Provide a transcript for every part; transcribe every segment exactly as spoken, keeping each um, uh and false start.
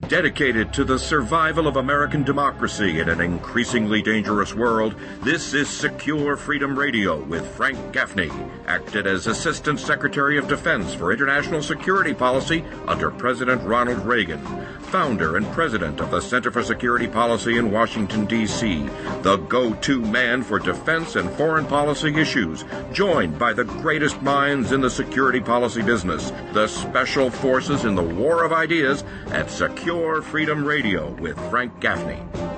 Dedicated to the survival of American democracy in an increasingly dangerous world, this is Secure Freedom Radio with Frank Gaffney, acted as Assistant Secretary of Defense for International Security Policy under President Ronald Reagan, founder and president of the Center for Security Policy in Washington, D C, the go-to man for defense and foreign policy issues, joined by the greatest minds in the security policy business, the special forces in the war of ideas at Secure Freedom Radio with Frank Gaffney.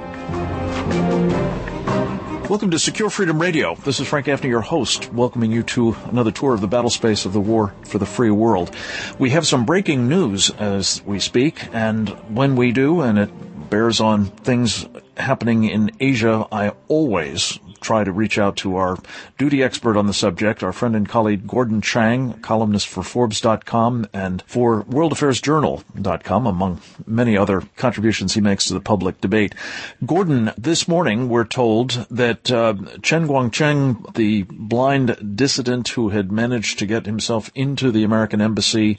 Welcome to Secure Freedom Radio. This is Frank Gaffney, your host, welcoming you to another tour of the battle space of the war for the free world. We have some breaking news as we speak, and when we do, and it bears on things happening in Asia, I always try to reach out to our duty expert on the subject, our friend and colleague Gordon Chang, columnist for Forbes dot com and for World Affairs Journal dot com, among many other contributions he makes to the public debate. Gordon, this morning we're told that uh, Chen Guangcheng, the blind dissident who had managed to get himself into the American embassy,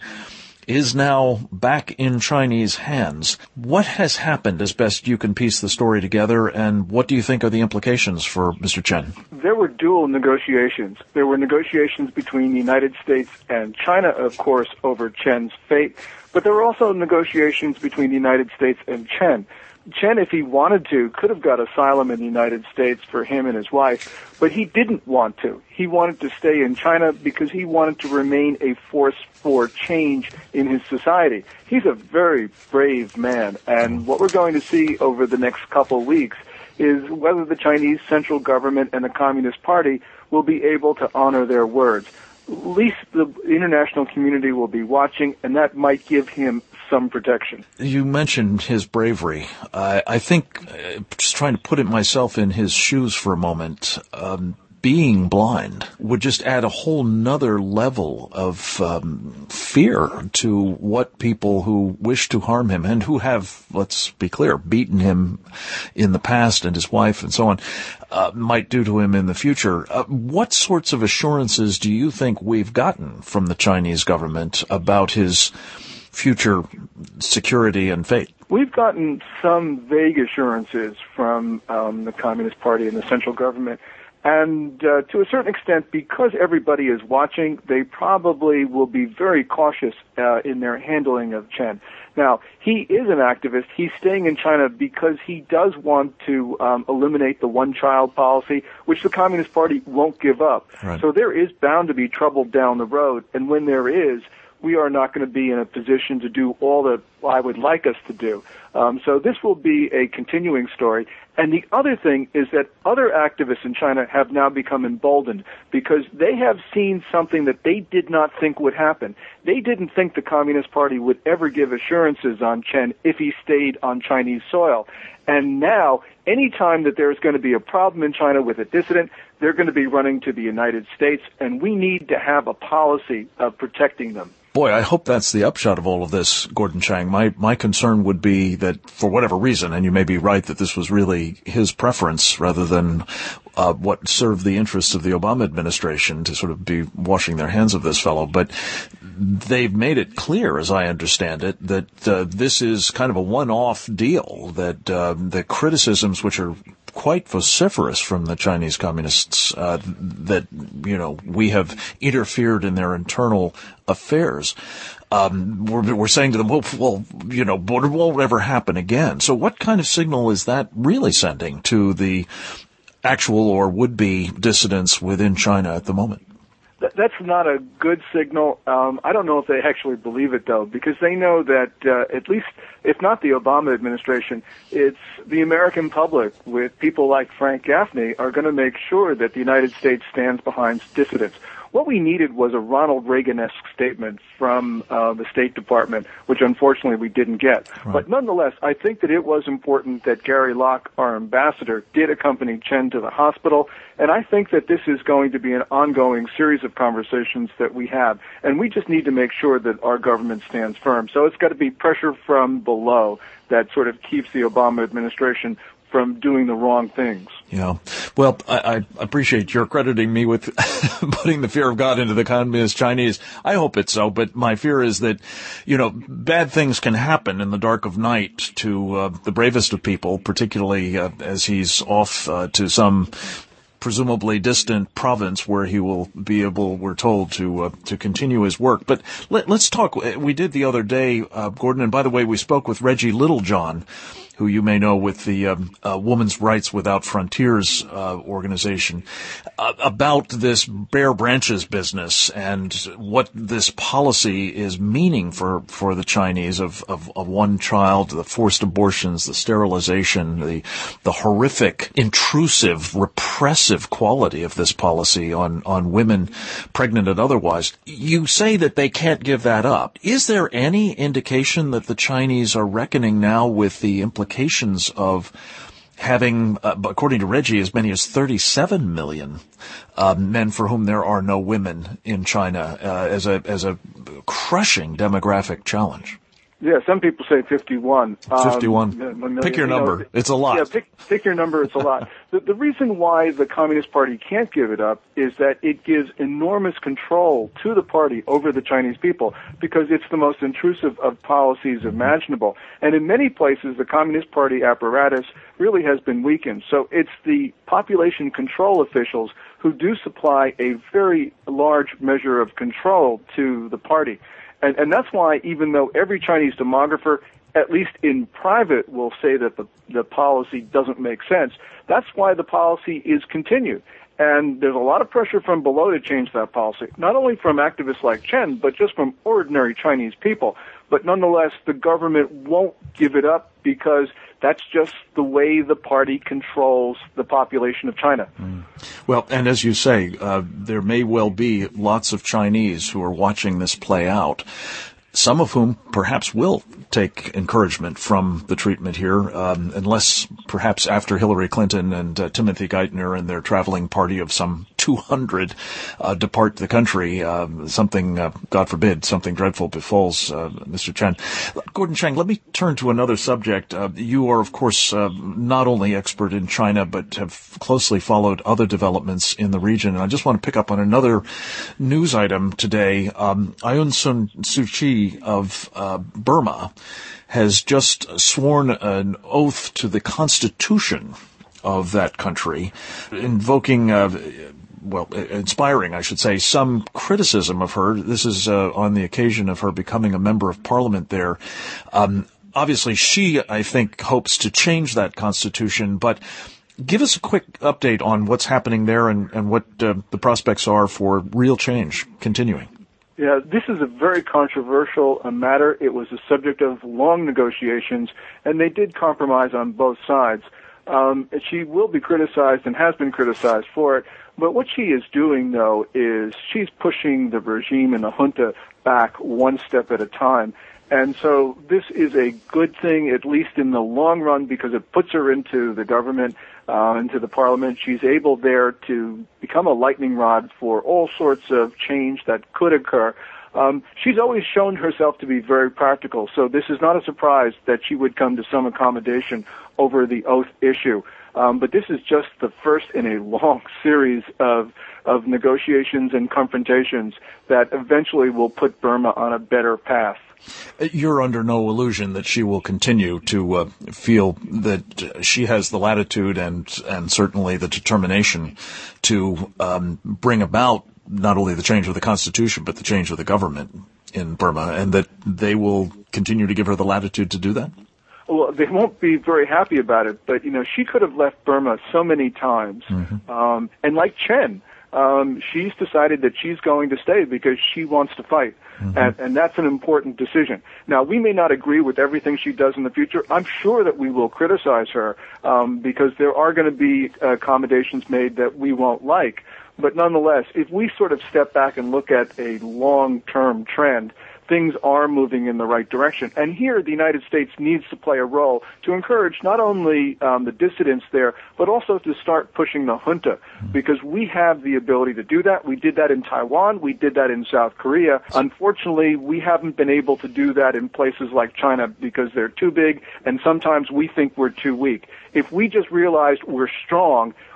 is now back in Chinese hands. What has happened, as best you can piece the story together, and what do you think are the implications for Mister Chen? There were dual negotiations. There were negotiations between the United States and China, of course, over Chen's fate, but there were also negotiations between the United States and Chen. Chen, if he wanted to, could have got asylum in the United States for him and his wife, but he didn't want to. He wanted to stay in China because he wanted to remain a force for change in his society. He's a very brave man, and what we're going to see over the next couple of weeks is whether the Chinese central government and the Communist Party will be able to honor their words. At least the international community will be watching, and that might give him some protection. You mentioned his bravery. Uh, I think, uh, just trying to put it myself in his shoes for a moment, um, being blind would just add a whole nother level of um, fear to what people who wish to harm him and who have, let's be clear, beaten him in the past and his wife and so on, uh, might do to him in the future. Uh, what sorts of assurances do you think we've gotten from the Chinese government about his future security and fate? We've gotten some vague assurances from um, the Communist Party and the central government. And uh, to a certain extent, because everybody is watching, they probably will be very cautious uh, in their handling of Chen. Now, he is an activist. He's staying in China because he does want to um, eliminate the one-child policy, which the Communist Party won't give up. Right. So there is bound to be trouble down the road. And when there is, we are not going to be in a position to do all that I would like us to do. Um, so this will be a continuing story. And the other thing is that other activists in China have now become emboldened because they have seen something that they did not think would happen. They didn't think the Communist Party would ever give assurances on Chen if he stayed on Chinese soil. And now, any time that there's going to be a problem in China with a dissident, they're going to be running to the United States, and we need to have a policy of protecting them. Boy, I hope that's the upshot of all of this, Gordon Chang. My my concern would be that for whatever reason, and you may be right that this was really his preference rather than uh, what served the interests of the Obama administration to sort of be washing their hands of this fellow, but they've made it clear, as I understand it, that uh, this is kind of a one-off deal, that uh, the criticisms which are quite vociferous from the Chinese communists, uh, that, you know, we have interfered in their internal affairs. Um, we're, we're saying to them, well, well, you know, it won't ever happen again. So what kind of signal is that really sending to the actual or would-be dissidents within China at the moment? That's not a good signal. Um, I don't know if they actually believe it, though, because they know that uh, at least, if not the Obama administration, it's the American public with people like Frank Gaffney are going to make sure that the United States stands behind dissidents. What we needed was a Ronald Reagan-esque statement from uh, the State Department, which unfortunately we didn't get. Right. But nonetheless, I think that it was important that Gary Locke, our ambassador, did accompany Chen to the hospital, and I think that this is going to be an ongoing series of conversations that we have, and we just need to make sure that our government stands firm. So it's got to be pressure from below that sort of keeps the Obama administration from doing the wrong things. Yeah. Well, I, I appreciate your crediting me with putting the fear of God into the communist Chinese. I hope it's so, but my fear is that, you know, bad things can happen in the dark of night to uh, the bravest of people, particularly uh, as he's off uh, to some presumably distant province where he will be able, we're told, to uh, to continue his work. But let, let's talk. We did the other day, uh, Gordon, and by the way, we spoke with Reggie Littlejohn, who you may know with the um, uh, Women's Rights Without Frontiers uh, organization, uh, about this bare branches business and what this policy is meaning for, for the Chinese of, of, of one child, the forced abortions, the sterilization, the the horrific, intrusive, repressive quality of this policy on, on women, pregnant and otherwise. You say that they can't give that up. Is there any indication that the Chinese are reckoning now with the implications implications of having, uh, according to Reggie, as many as thirty-seven million uh, men for whom there are no women in China uh, as a as a crushing demographic challenge? Yeah, some people say fifty-one. fifty-one. Um, pick your you know, number. It's a lot. Yeah, pick, pick your number. It's a lot. the, the reason why the Communist Party can't give it up is that it gives enormous control to the party over the Chinese people because it's the most intrusive of policies imaginable. And in many places, the Communist Party apparatus really has been weakened. So it's the population control officials who do supply a very large measure of control to the party. And, and that's why, even though every Chinese demographer, at least in private, will say that the, the policy doesn't make sense, that's why the policy is continued. And there's a lot of pressure from below to change that policy, not only from activists like Chen, but just from ordinary Chinese people. But nonetheless, the government won't give it up because that's just the way the party controls the population of China. Mm. Well, and as you say, uh, there may well be lots of Chinese who are watching this play out, some of whom perhaps will take encouragement from the treatment here, um, unless perhaps after Hillary Clinton and uh, Timothy Geithner and their traveling party of some two hundred uh, depart the country, uh, something, uh, God forbid, something dreadful befalls uh, Mister Chen. Gordon Chang, let me turn to another subject. Uh, you are, of course, uh, not only expert in China, but have closely followed other developments in the region. And I just want to pick up on another news item today. Um, Aung San Suu Kyi of uh, Burma has just sworn an oath to the constitution of that country, invoking, uh, well, inspiring, I should say, some criticism of her. This is uh, on the occasion of her becoming a member of parliament there. Um, obviously, she, I think, hopes to change that constitution, but give us a quick update on what's happening there and, and what uh, the prospects are for real change continuing. Yeah, this is a very controversial uh, matter. It was the subject of long negotiations, and they did compromise on both sides. Um, she will be criticized and has been criticized for it, but what she is doing, though, is she's pushing the regime and the junta back one step at a time. And so this is a good thing, at least in the long run, because it puts her into the government, uh, into the parliament. She's able there to become a lightning rod for all sorts of change that could occur. Um, she's always shown herself to be very practical, so this is not a surprise that she would come to some accommodation over the oath issue. Um, but this is just the first in a long series of of negotiations and confrontations that eventually will put Burma on a better path. You're under no illusion that she will continue to uh, feel that she has the latitude and and certainly the determination to um, bring about not only the change of the Constitution, but the change of the government in Burma, and that they will continue to give her the latitude to do that? Well, they won't be very happy about it, but, you know, she could have left Burma so many times. Mm-hmm. Um, and like Chen, um, she's decided that she's going to stay because she wants to fight. Mm-hmm. And, and that's an important decision. Now, we may not agree with everything she does in the future. I'm sure that we will criticize her um, because there are going to be accommodations made that we won't like. But nonetheless, if we sort of step back and look at a long-term trend, things are moving in the right direction. And here, the United States needs to play a role to encourage not only um, the dissidents there, but also to start pushing the junta, because we have the ability to do that. We did that in Taiwan. We did that in South Korea. Unfortunately, we haven't been able to do that in places like China because they're too big, and sometimes we think we're too weak. If we just realized we're strong,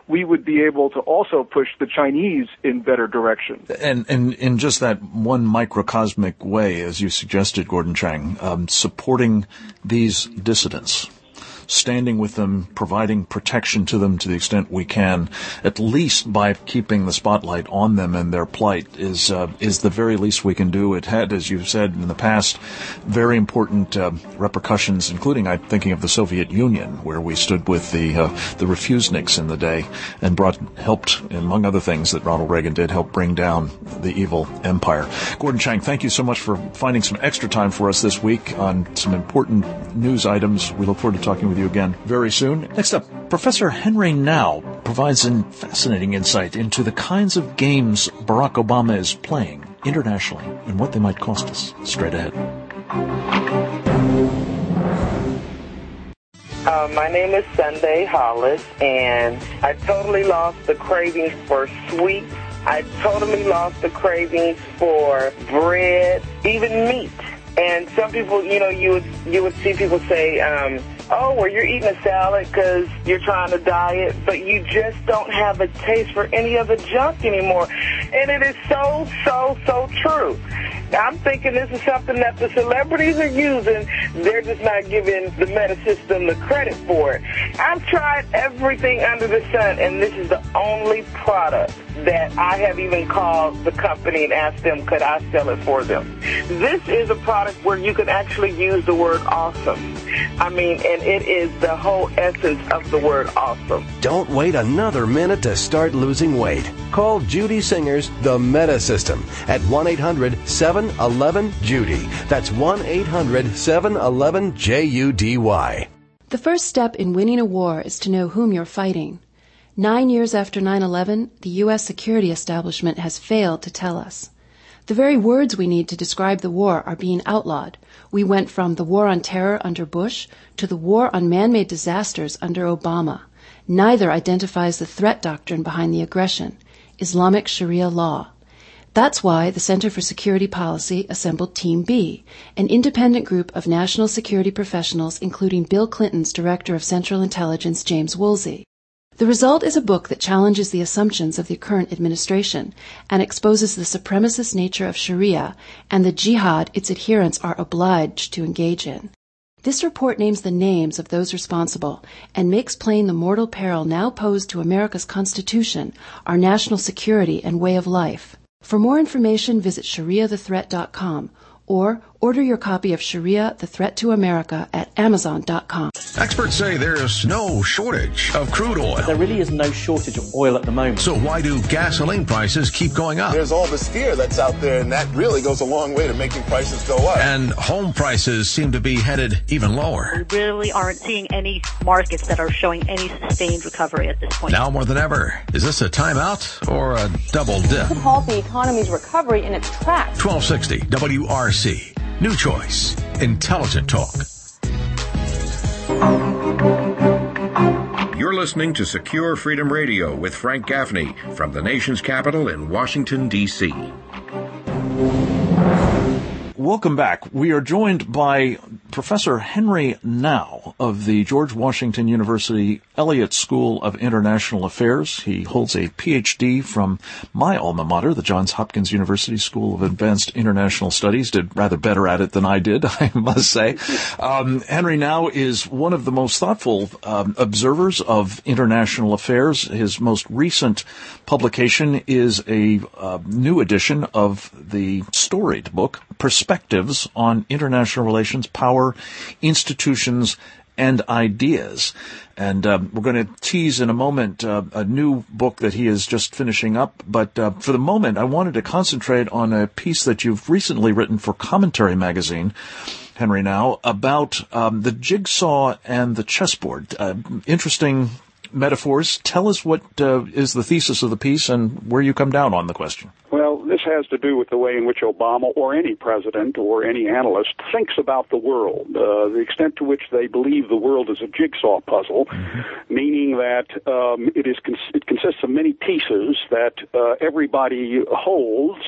we would be able to also push the Chinese in better direction. And, and in just that one microcosmic way, as you suggested, Gordon Chang, um, supporting these dissidents, standing with them, providing protection to them to the extent we can, at least by keeping the spotlight on them and their plight, is uh, is the very least we can do. It had, as you've said in the past, very important uh, repercussions, including, I'm thinking of the Soviet Union, where we stood with the uh, the refuseniks in the day and brought helped, among other things that Ronald Reagan did, help bring down the evil empire. Gordon Chang, thank you so much for finding some extra time for us this week on some important news items. We look forward to talking with you again very soon. Next up, Professor Henry Now provides a fascinating insight into the kinds of games Barack Obama is playing internationally and what they might cost us. Straight ahead. Uh, my name is Sunday Hollis, and I totally lost the cravings for sweets. I totally lost the cravings for bread, even meat. And some people, you know, you would you would see people say, um, oh, well, you're eating a salad because you're trying to diet, but you just don't have a taste for any of the junk anymore. And it is so, so, so true. I'm thinking this is something that the celebrities are using. They're just not giving the meta system the credit for it. I've tried everything under the sun, and this is the only product that I have even called the company and asked them, could I sell it for them? This is a product where you can actually use the word awesome. I mean, and it is the whole essence of the word awesome. Don't wait another minute to start losing weight. Call Judy Singer's The Meta System at one eight hundred seven one one Judy. That's one eight hundred seven one one J U D Y. The first step in winning a war is to know whom you're fighting. Nine years after nine eleven, the U S security establishment has failed to tell us. The very words we need to describe the war are being outlawed. We went from the war on terror under Bush to the war on man-made disasters under Obama. Neither identifies the threat doctrine behind the aggression, Islamic Sharia law. That's why the Center for Security Policy assembled Team B, an independent group of national security professionals, including Bill Clinton's Director of Central Intelligence, James Woolsey. The result is a book that challenges the assumptions of the current administration and exposes the supremacist nature of Sharia and the jihad its adherents are obliged to engage in. This report names the names of those responsible and makes plain the mortal peril now posed to America's Constitution, our national security, and way of life. For more information, visit sharia the threat dot com or order your copy of Sharia, The Threat to America at amazon dot com. Experts say there's no shortage of crude oil. There really is no shortage of oil at the moment. So why do gasoline prices keep going up? There's all this fear that's out there, and that really goes a long way to making prices go up. And home prices seem to be headed even lower. We really aren't seeing any markets that are showing any sustained recovery at this point. Now more than ever, is this a timeout or a double dip? Could halt the economy's recovery in its tracks. twelve sixty W R C. New choice. Intelligent talk. You're listening to Secure Freedom Radio with Frank Gaffney from the nation's capital in Washington, D C Welcome back. We are joined by Professor Henry Now of the George Washington University Elliott School of International Affairs. He holds a P H D from my alma mater, the Johns Hopkins University School of Advanced International Studies. Did rather better at it than I did, I must say. Um, Henry Now is one of the most thoughtful um, observers of international affairs. His most recent publication is a uh, new edition of the storied book, Perspectives on International Relations, Power, Institutions, and Ideas. And uh, we're going to tease in a moment uh, a new book that he is just finishing up. But uh, for the moment, I wanted to concentrate on a piece that you've recently written for Commentary Magazine, Henry Now, about um, the jigsaw and the chessboard. Uh, interesting metaphors. Tell us what uh, is the thesis of the piece and where you come down on the question. Well, this has to do with the way in which Obama or any president or any analyst thinks about the world, uh, the extent to which they believe the world is a jigsaw puzzle, mm-hmm. meaning that um, it is cons- it consists of many pieces that uh, everybody holds,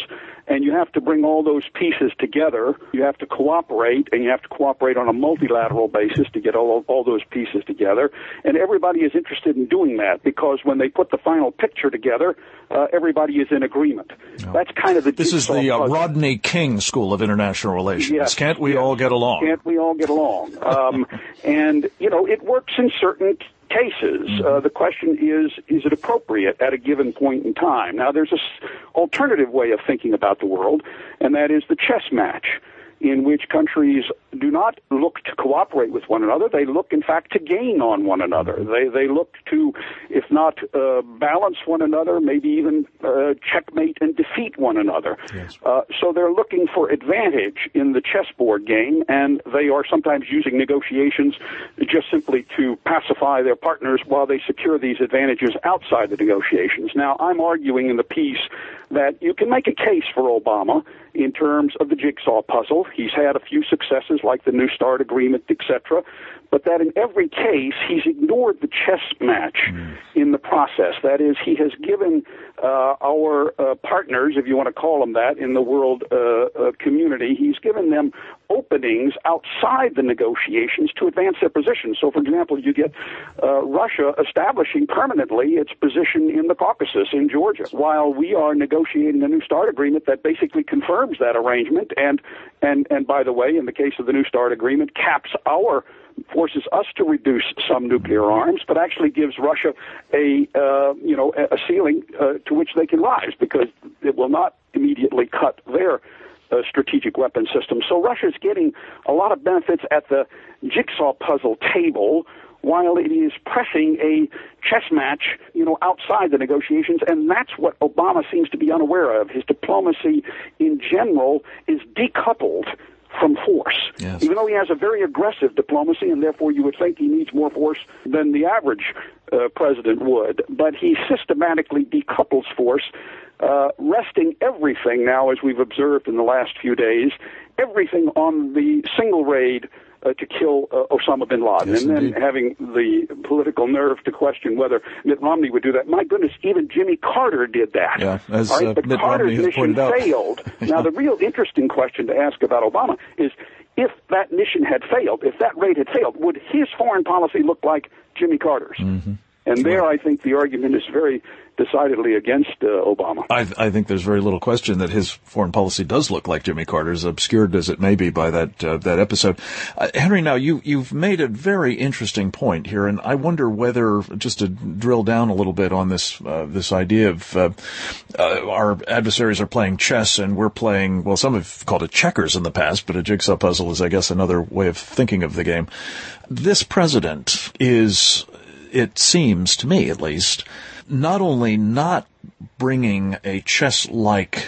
and you have to bring all those pieces together. You have to cooperate, and you have to cooperate on a multilateral basis to get all, all those pieces together. And everybody is interested in doing that, because when they put the final picture together, uh, everybody is in agreement. No. That's kind of the This is the uh, Rodney King School of International Relations. Yes, Can't we yes. all get along? Can't we all get along? Um, and, you know, it works in certain cases. Mm-hmm. Uh, the question is, is it appropriate at a given point in time? Now, there's this alternative way of thinking about the world, and that is the chess match, in which countries do not look to cooperate with one another. They look, in fact, to gain on one another. They they look to, if not uh, balance one another, maybe even uh, checkmate and defeat one another. Yes. Uh, so they're looking for advantage in the chessboard game, and they are sometimes using negotiations just simply to pacify their partners while they secure these advantages outside the negotiations. Now, I'm arguing in the piece that you can make a case for Obama in terms of the jigsaw puzzle. He's had a few successes like the New START agreement, et cetera, but that in every case he's ignored the chess match mm. in the process. That is, he has given uh, our uh, partners, if you want to call them that, in the world uh, uh, community, he's given them openings outside the negotiations to advance their position. So, for example, you get uh, Russia establishing permanently its position in the Caucasus in Georgia, while we are negotiating a New START agreement that basically confirms that arrangement, and, and, and by the way, in the case of the New START agreement, caps our forces us to reduce some nuclear arms, but actually gives Russia a uh, you know a ceiling uh, to which they can rise, because it will not immediately cut their uh, strategic weapon system. So Russia's getting a lot of benefits at the jigsaw puzzle table, while it is pressing a chess match, you know, outside the negotiations, and that's what Obama seems to be unaware of. His diplomacy in general is decoupled from force. Yes. Even though he has a very aggressive diplomacy, and therefore you would think he needs more force than the average uh, president would, but he systematically decouples force, uh, resting everything now, as we've observed in the last few days, everything on the single raid Uh, to kill uh, Osama bin Laden, yes, and then indeed. having the political nerve to question whether Mitt Romney would do that. My goodness, even Jimmy Carter did that. Yeah, as All right? uh, But Mitt Carter's Romney has mission pointed out. failed. Yeah. Now, the real interesting question to ask about Obama is, if that mission had failed, if that raid had failed, would his foreign policy look like Jimmy Carter's? Mm-hmm. And there, I think the argument is very decidedly against uh, Obama. I, I think there's very little question that his foreign policy does look like Jimmy Carter's, obscured as it may be by that uh, that episode. Uh, Henry, now you you've made a very interesting point here, and I wonder whether, just to drill down a little bit on this uh, this idea of uh, uh, our adversaries are playing chess and we're playing, well, some have called it checkers in the past, but a jigsaw puzzle is, I guess, another way of thinking of the game. This president is, it seems to me at least, not only not bringing a chess-like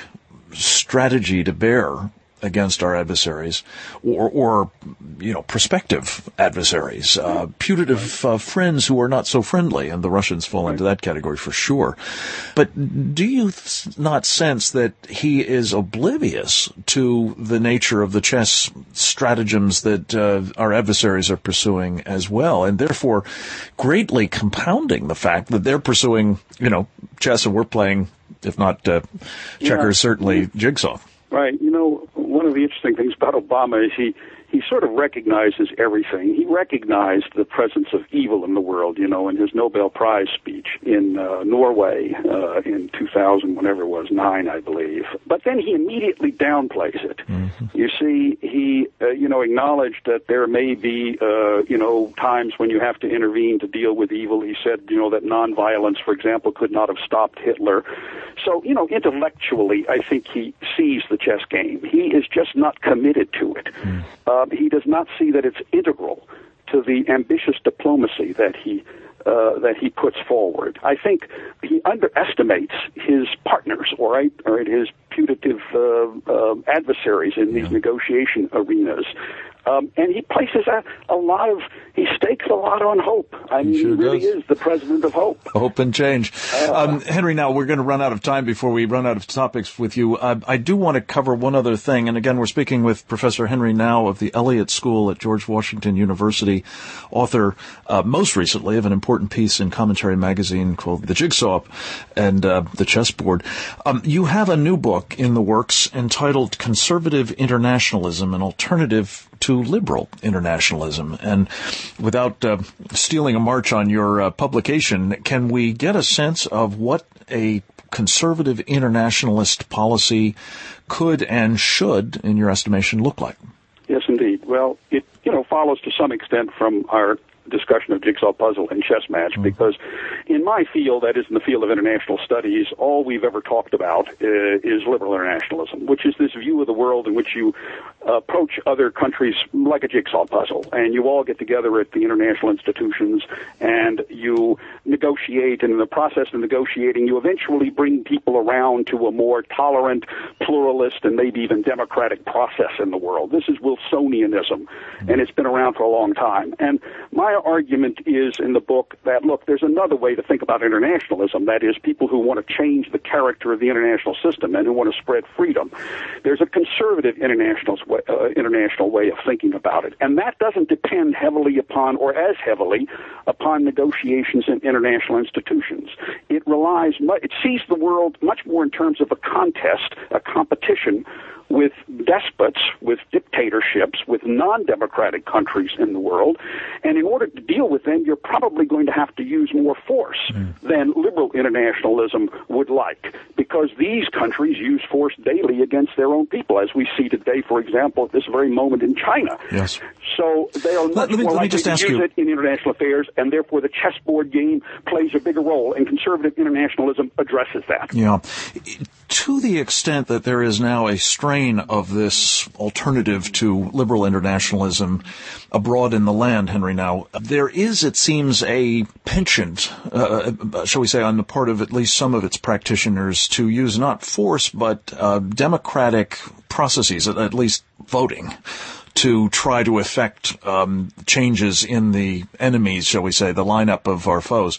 strategy to bear against our adversaries, or, or you know, prospective adversaries, uh, putative uh, friends who are not so friendly, and the Russians fall into that category for sure. But do you th- not sense that he is oblivious to the nature of the chess stratagems that uh, our adversaries are pursuing as well, and therefore greatly compounding the fact that they're pursuing, you know, chess and we're playing, if not uh, checkers, yeah. certainly jigsaw? Right. You know, one of the interesting things about Obama is he, he sort of recognizes everything. He recognized the presence of evil in the world, you know, in his Nobel Prize speech in uh, Norway uh, in two thousand, whenever it was, nine, I believe. But then he immediately downplays it. Mm-hmm. You see, he, uh, you know, acknowledged that there may be, uh, you know, times when you have to intervene to deal with evil. He said, you know, that nonviolence, for example, could not have stopped Hitler. So, you know, intellectually, I think he sees the chess game. He is just not committed to it. Mm. Uh, he does not see that it's integral to the ambitious diplomacy that he uh, that he puts forward. I think he underestimates his partners, all right, all right, his putative uh, uh, adversaries in these yeah. negotiation arenas. Um, and he places a, a lot of, he stakes a lot on hope. I mean, sure he really does. is the president of hope. Hope and change. Uh, Um, Henry, now we're going to run out of time before we run out of topics with you. Uh, I do want to cover one other thing. And again, we're speaking with Professor Henry Now of the Elliott School at George Washington University, author uh, most recently of an important piece in Commentary Magazine called The Jigsaw and uh, the Chessboard. Um, you have a new book in the works entitled Conservative Internationalism, an Alternative to Liberal Internationalism. And without uh, stealing a march on your uh, publication, can we get a sense of what a conservative internationalist policy could and should, in your estimation, look like? Yes, indeed. Well, it, you know, follows to some extent from our discussion of Jigsaw Puzzle and Chess Match, mm. because in my field, that is in the field of international studies, all we've ever talked about uh, is liberal internationalism, which is this view of the world in which you uh, approach other countries like a jigsaw puzzle, and you all get together at the international institutions, and you negotiate, and in the process of negotiating, you eventually bring people around to a more tolerant, pluralist, and maybe even democratic process in the world. This is Wilsonianism, and it's been around for a long time. And my argument is in the book that, look, there's another way to think about internationalism, that is, people who want to change the character of the international system and who want to spread freedom. There's a conservative international way, uh, international way of thinking about it, and that doesn't depend heavily upon, or as heavily, upon negotiations in international institutions. It relies, it sees the world much more in terms of a contest, a competition with despots, with dictatorships, with non-democratic countries in the world. And in order to deal with them, you're probably going to have to use more force mm. than liberal internationalism would like, because these countries use force daily against their own people, as we see today, for example, at this very moment in China. Yes. So they are much let, let me, more let me likely just to ask use you. it in international affairs, and therefore the chessboard game plays a bigger role, and conservative internationalism addresses that. Yeah. To the extent that there is now a strain of this alternative to liberal internationalism abroad in the land, Henry, now, there is, it seems, a penchant, uh, shall we say, on the part of at least some of its practitioners to use not force, but uh, democratic processes, at, at least voting, to try to effect um, changes in the enemies, shall we say, the lineup of our foes.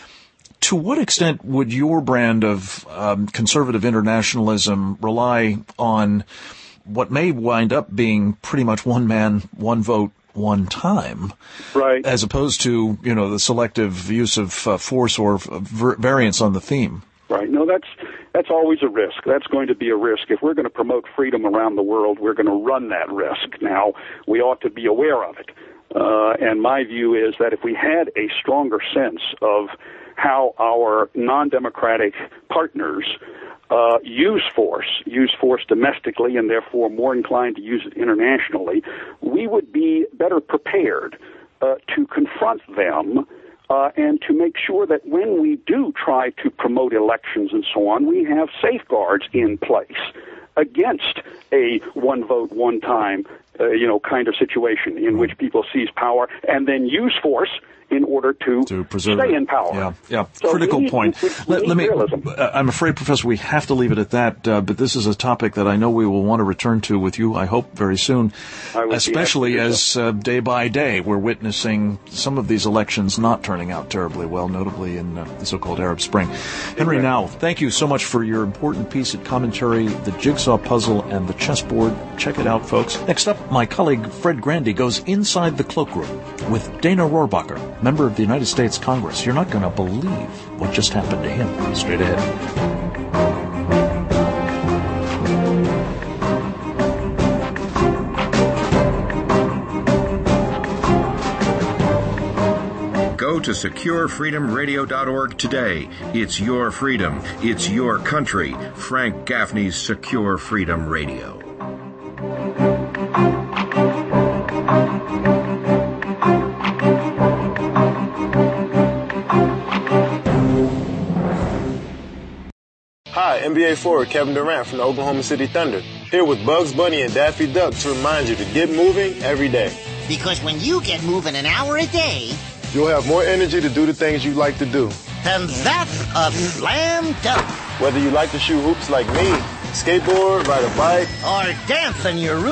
To what extent would your brand of um, conservative internationalism rely on what may wind up being pretty much one man, one vote, one time, right? As opposed to, you know, the selective use of uh, force or v- variance on the theme? Right. No, that's that's always a risk. That's going to be a risk. If we're going to promote freedom around the world, we're going to run that risk. Now, we ought to be aware of it. Uh, and my view is that if we had a stronger sense of how our non-democratic partners uh, use force, use force domestically, and therefore more inclined to use it internationally, we would be better prepared uh, to confront them uh, and to make sure that when we do try to promote elections and so on, we have safeguards in place against a one vote, one time, uh, you know, kind of situation in which people seize power and then use force in order to, to preserve stay it. in power. Yeah, yeah. So Critical we need, point. We, we let, let me. realism. I'm afraid, Professor, we have to leave it at that. Uh, but this is a topic that I know we will want to return to with you, I hope, very soon. Especially as uh, day by day we're witnessing some of these elections not turning out terribly well, notably in uh, the so-called Arab Spring. Henry Now, thank you so much for your important piece at Commentary, The Jigsaw Puzzle and the Chessboard. Check it out, folks. Next up, my colleague Fred Grandy goes inside the cloakroom with Dana Rohrabacher, member of the United States Congress. You're not going to believe what just happened to him. Straight ahead. Go to secure freedom radio dot org today. It's your freedom. It's your country. Frank Gaffney's Secure Freedom Radio. Hi, N B A forward Kevin Durant from the Oklahoma City Thunder, here with Bugs Bunny and Daffy Duck to remind you to get moving every day. Because when you get moving an hour a day, you'll have more energy to do the things you like to do. And that's a slam dunk. Whether you like to shoot hoops like me, skateboard, ride a bike, or dance on your roof,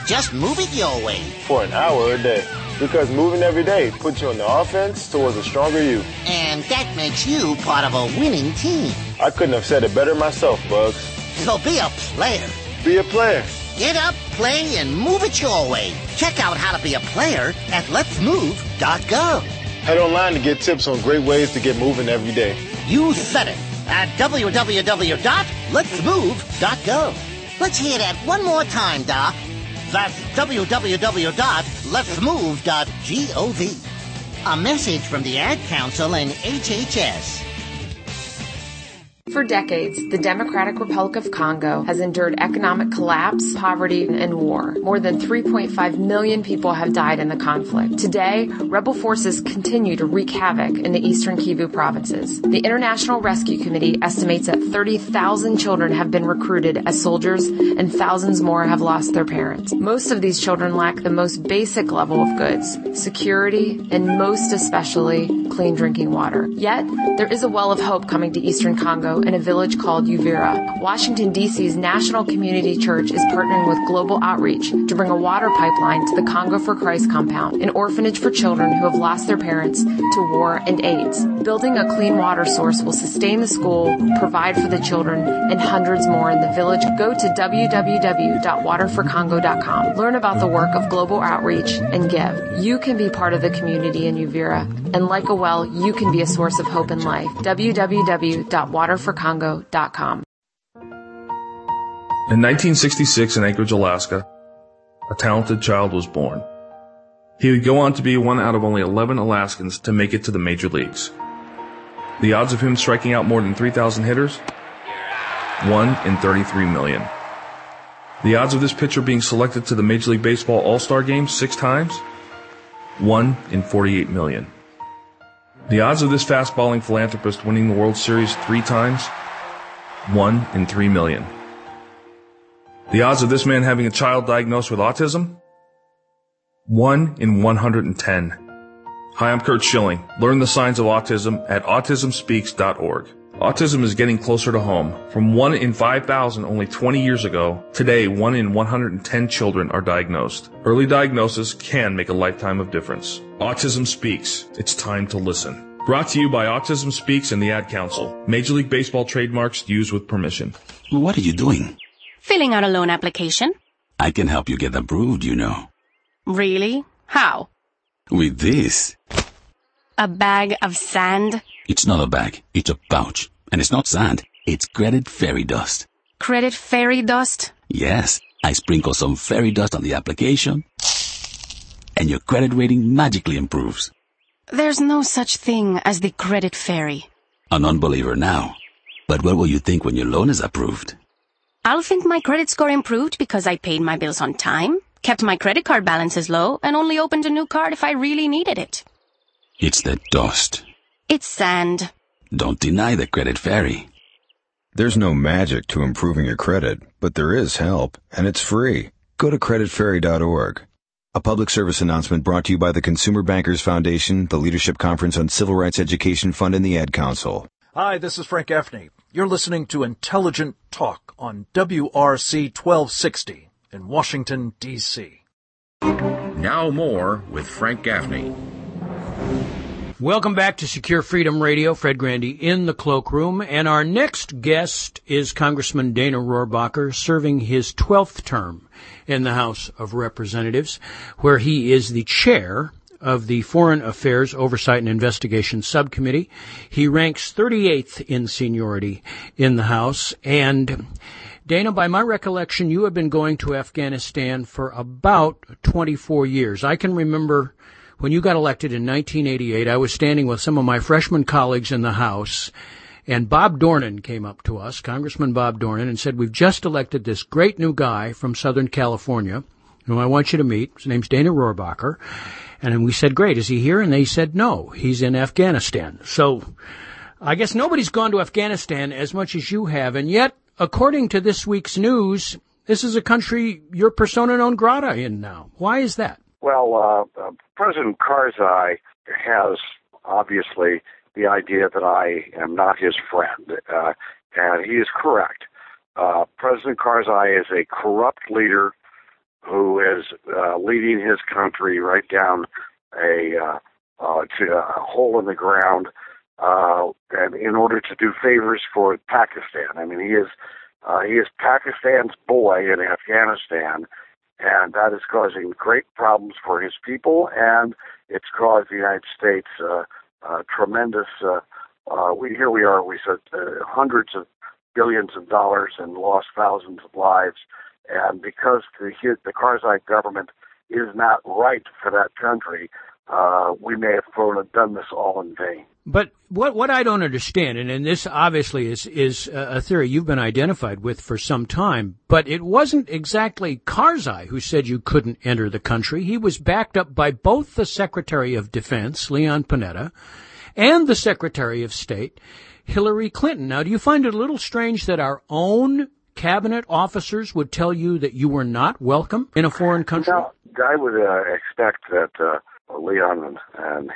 Just move it your way. For an hour a day. Because moving every day puts you on the offense towards a stronger you. And that makes you part of a winning team. I couldn't have said it better myself, Bugs. So be a player. Be a player. Get up, play, and move it your way. Check out how to be a player at lets move dot gov. Head online to get tips on great ways to get moving every day. You said it at w w w dot lets move dot gov. Let's hear that one more time, Doc. That's w w w dot lets move dot gov. A message from the Ad Council and H H S. For decades, the Democratic Republic of Congo has endured economic collapse, poverty, and war. More than three point five million people have died in the conflict. Today, rebel forces continue to wreak havoc in the eastern Kivu provinces. The International Rescue Committee estimates that thirty thousand children have been recruited as soldiers and thousands more have lost their parents. Most of these children lack the most basic level of goods, security, and most especially clean drinking water. Yet, there is a well of hope coming to eastern Congo in a village called Uvira. Washington, D C's National Community Church is partnering with Global Outreach to bring a water pipeline to the Congo for Christ compound, an orphanage for children who have lost their parents to war and AIDS. Building a clean water source will sustain the school, provide for the children, and hundreds more in the village. Go to w w w dot water for congo dot com. Learn about the work of Global Outreach and give. You can be part of the community in Uvira, and like a well, you can be a source of hope in life. w w w dot water for congo dot com. In nineteen sixty-six in Anchorage, Alaska, a talented child was born. He would go on to be one out of only eleven Alaskans to make it to the major leagues. The odds of him striking out more than three thousand hitters? one in thirty-three million. The odds of this pitcher being selected to the Major League Baseball All-Star Game six times? one in forty-eight million. The odds of this fast-balling philanthropist winning the World Series three times? one in three million. The odds of this man having a child diagnosed with autism? one in one hundred ten. Hi, I'm Kurt Schilling. Learn the signs of autism at autism speaks dot org. Autism is getting closer to home. From one in five thousand only twenty years ago, today one in one hundred ten children are diagnosed. Early diagnosis can make a lifetime of difference. Autism Speaks. It's time to listen. Brought to you by Autism Speaks and the Ad Council. Major League Baseball trademarks used with permission. What are you doing? Filling out a loan application. I can help you get approved, you know. Really? How? With this. A bag of sand? It's not a bag, it's a pouch. And it's not sand, it's credit fairy dust. Credit fairy dust? Yes, I sprinkle some fairy dust on the application, and your credit rating magically improves. There's no such thing as the credit fairy. An unbeliever now. But what will you think when your loan is approved? I'll think my credit score improved because I paid my bills on time, kept my credit card balances low, and only opened a new card if I really needed it. It's the dust. It's sand. Don't deny the credit fairy. There's no magic to improving your credit, but there is help, and it's free. Go to credit fairy dot org. A public service announcement brought to you by the Consumer Bankers Foundation, the Leadership Conference on Civil Rights Education Fund, and the Ad Council. Hi, this is Frank Gaffney. You're listening to Intelligent Talk on W R C twelve sixty in Washington, D C Now more with Frank Gaffney. Welcome back to Secure Freedom Radio. Fred Grandy in the cloakroom. And our next guest is Congressman Dana Rohrabacher, serving his twelfth term in the House of Representatives, where he is the chair of the Foreign Affairs Oversight and Investigation Subcommittee. He ranks thirty-eighth in seniority in the House. And Dana, by my recollection, you have been going to Afghanistan for about twenty-four years. I can remember when you got elected in nineteen eighty-eight, I was standing with some of my freshman colleagues in the House, and Bob Dornan came up to us, Congressman Bob Dornan, and said, we've just elected this great new guy from Southern California, whom I want you to meet. His name's Dana Rohrabacher. And we said, great, is he here? And they said, no, he's in Afghanistan. So I guess nobody's gone to Afghanistan as much as you have, and yet, according to this week's news, this is a country you're persona non grata in now. Why is that? Well, uh, uh, President Karzai has obviously the idea that I am not his friend, uh, and he is correct. Uh, President Karzai is a corrupt leader who is uh, leading his country right down a, uh, uh, to a hole in the ground, uh, and in order to do favors for Pakistan. I mean, he is uh, he is Pakistan's boy in Afghanistan, and that is causing great problems for his people, and it's caused the United States uh, uh, tremendous. Uh, uh, we here we are. We said uh, hundreds of billions of dollars and lost thousands of lives. And because the, the Karzai government is not right for that country, uh, we may have done this all in vain. But what what I don't understand, and, and this obviously is, is a theory you've been identified with for some time, but it wasn't exactly Karzai who said you couldn't enter the country. He was backed up by both the Secretary of Defense, Leon Panetta, and the Secretary of State, Hillary Clinton. Now, do you find it a little strange that our own cabinet officers would tell you that you were not welcome in a foreign country? No, I would uh, expect that uh, Leon and, and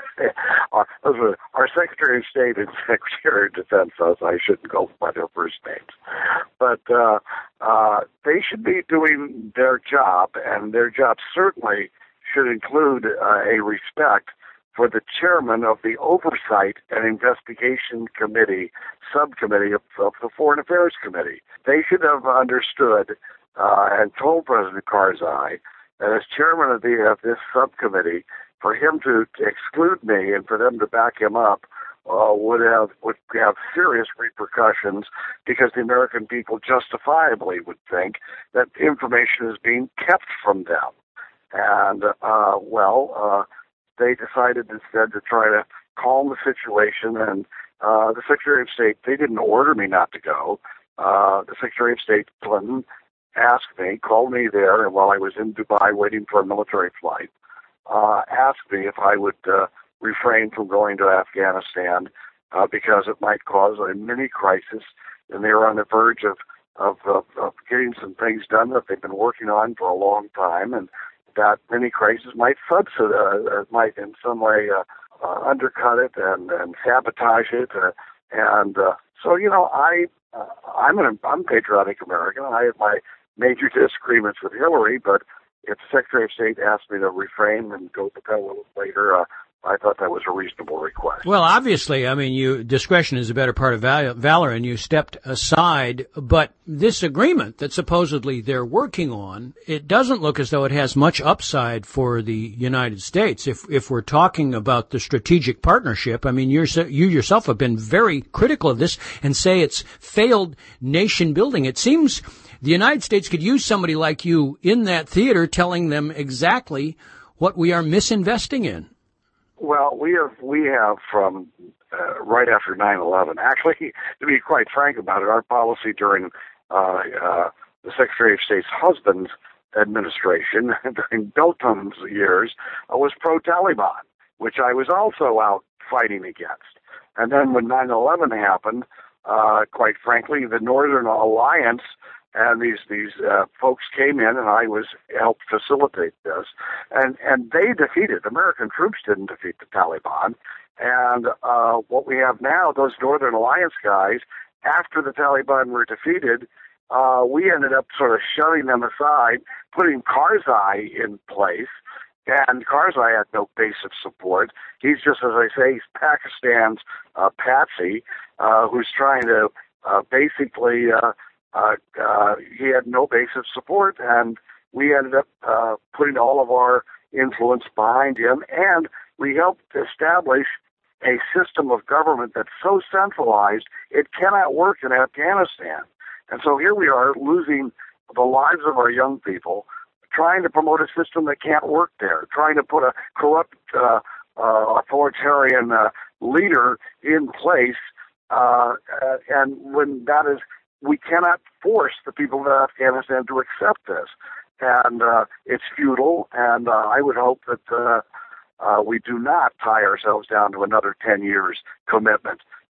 our, our Secretary of State and Secretary of Defense, as I shouldn't go by their first names, but uh, uh, they should be doing their job, and their job certainly should include uh, a respect for the chairman of the Oversight and Investigation Committee, subcommittee of, of the Foreign Affairs Committee. They should have understood uh, and told President Karzai that as chairman of, the, of this subcommittee, for him to, to exclude me and for them to back him up uh, would have would have serious repercussions, because the American people justifiably would think that information is being kept from them. And, uh, well, uh, they decided instead to try to calm the situation, and uh, the Secretary of State, they didn't order me not to go. Uh, the Secretary of State, Clinton, asked me, called me there, and while I was in Dubai waiting for a military flight, uh, asked me if I would uh, refrain from going to Afghanistan uh, because it might cause a mini crisis, and they were on the verge of, of, of, of getting some things done that they've been working on for a long time, and that mini crisis might subsidize, uh, might in some way uh, uh, undercut it and, and sabotage it, uh, and uh, so you know I uh, I'm an I'm a patriotic American. I have my major disagreements with Hillary, but if the Secretary of State asked me to refrain and go to bed a little later, uh, I thought that was a reasonable request. Well, obviously, I mean, you discretion is a better part of valor, and you stepped aside. But this agreement that supposedly they're working on, it doesn't look as though it has much upside for the United States. If if we're talking about the strategic partnership, I mean, you're, you yourself have been very critical of this and say it's failed nation building. It seems the United States could use somebody like you in that theater telling them exactly what we are misinvesting in. Well, we have we have from uh, right after nine eleven. Actually, to be quite frank about it, our policy during uh, uh, the Secretary of State's husband's administration, during Bilton's years, uh, was pro-Taliban, which I was also out fighting against. And then when nine eleven happened, uh, quite frankly, the Northern Alliance and these these uh, folks came in, and I was helped facilitate this, and and they defeated. American troops didn't defeat the Taliban, and uh, what we have now, those Northern Alliance guys, after the Taliban were defeated, uh, we ended up sort of shoving them aside, putting Karzai in place, and Karzai had no base of support. He's just, as I say, he's Pakistan's uh, patsy, uh, who's trying to uh, basically. Uh, Uh, uh, he had no base of support, and we ended up uh, putting all of our influence behind him, and we helped establish a system of government that's so centralized it cannot work in Afghanistan. And so here we are losing the lives of our young people, trying to promote a system that can't work there, trying to put a corrupt uh, uh, authoritarian uh, leader in place, uh, uh, and when that is we cannot force the people of Afghanistan to accept this. And uh, it's futile, and uh, I would hope that uh, uh, we do not tie ourselves down to another ten years commitment.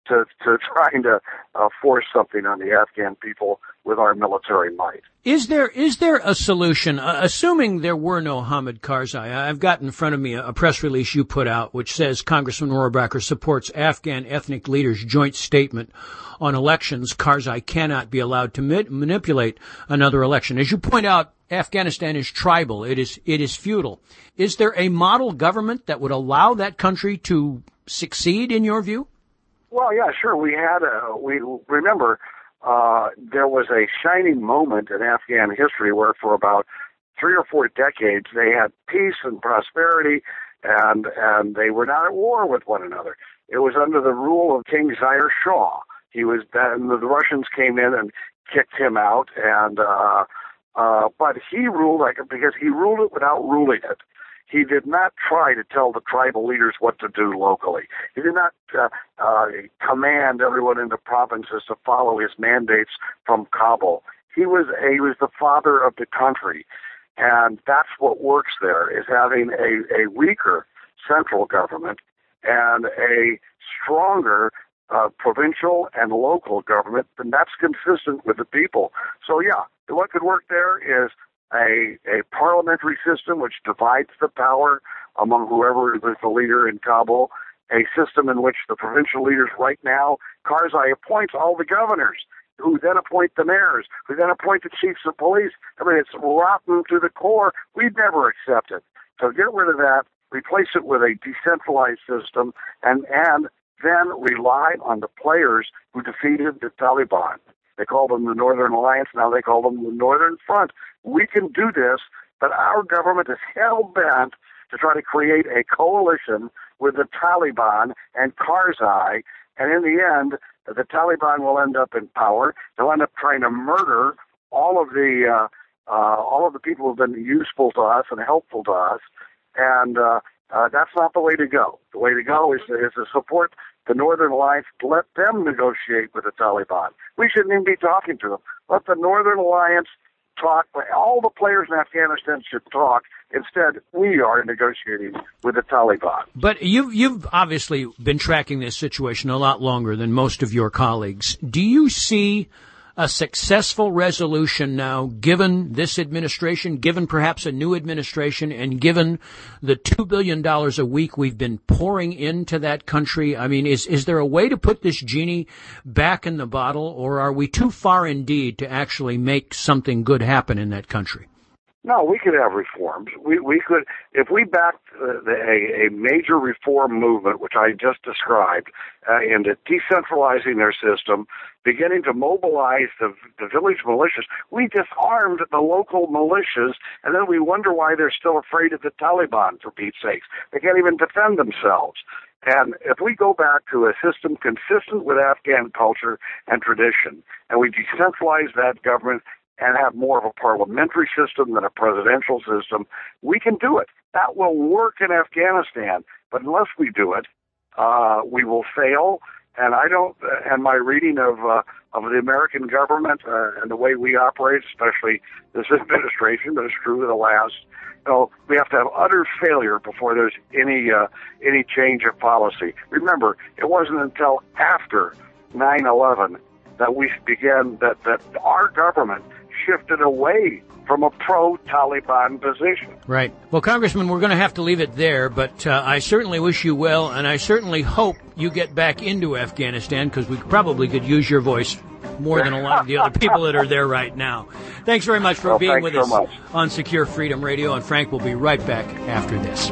to, to trying to uh, force something on the Afghan people with our military might. Is there is there a solution, uh, assuming there were no Hamid Karzai? I've got in front of me a, a press release you put out which says Congressman Rohrabacher supports Afghan ethnic leaders' joint statement on elections. Karzai cannot be allowed to ma- manipulate another election. As you point out, Afghanistan is tribal. It is it is feudal. Is there a model government that would allow that country to succeed, in your view? Well, yeah, sure. We had a, we remember uh, there was a shining moment in Afghan history where for about three or four decades they had peace and prosperity, and and they were not at war with one another. It was under the rule of King Zaire Shah. He was then the Russians came in and kicked him out, and uh, uh, but he ruled like because he ruled it without ruling it. He did not try to tell the tribal leaders what to do locally. He did not uh, uh, command everyone in the provinces to follow his mandates from Kabul. He was a, he was the father of the country, and that's what works there, is having a, a weaker central government and a stronger uh, provincial and local government, and that's consistent with the people. So, yeah, what could work there is A, a parliamentary system which divides the power among whoever is the leader in Kabul, a system in which the provincial leaders right now, Karzai appoints all the governors, who then appoint the mayors, who then appoint the chiefs of police. I mean, it's rotten to the core. We'd never accept it. So get rid of that, replace it with a decentralized system, and, and then rely on the players who defeated the Taliban. They called them the Northern Alliance. Now they call them the Northern Front. We can do this, but our government is hell-bent to try to create a coalition with the Taliban and Karzai, and in the end, the Taliban will end up in power. They'll end up trying to murder all of the uh, uh, all of the people who've been useful to us and helpful to us, and uh, uh, that's not the way to go. The way to go is to, is to support the Northern Alliance, let them negotiate with the Taliban. We shouldn't even be talking to them. Let the Northern Alliance talk. All the players in Afghanistan should talk. Instead, we are negotiating with the Taliban. But you've, you've obviously been tracking this situation a lot longer than most of your colleagues. Do you see a successful resolution now, given this administration, given perhaps a new administration, and given the two billion dollars a week we've been pouring into that country? I mean, is, is there a way to put this genie back in the bottle, or are we too far indeed to actually make something good happen in that country? No, we could have reforms. We we could, if we backed uh, the, a, a major reform movement, which I just described, uh, into decentralizing their system, beginning to mobilize the, the village militias. We disarmed the local militias, and then we wonder why they're still afraid of the Taliban, for Pete's sakes. They can't even defend themselves. And if we go back to a system consistent with Afghan culture and tradition, and we decentralize that government and have more of a parliamentary system than a presidential system, we can do it. That will work in Afghanistan. But unless we do it, uh, we will fail. And I don't, and my reading of uh, of the American government uh, and the way we operate, especially this administration, but it's true of the last, you know, we have to have utter failure before there's any uh, any change of policy. Remember, it wasn't until after nine eleven that we began, that, that our government shifted away from a pro-Taliban position. Right. Well, Congressman, we're going to have to leave it there, but uh, I certainly wish you well, and I certainly hope you get back into Afghanistan, because we probably could use your voice more than a lot of the other people that are there right now. Thanks very much for well, being with so us much. on Secure Freedom Radio, and Frank will be right back after this.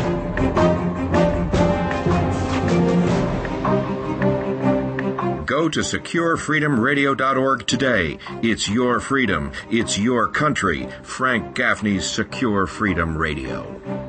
Go to secure freedom radio dot org today. It's your freedom. It's your country. Frank Gaffney's Secure Freedom Radio.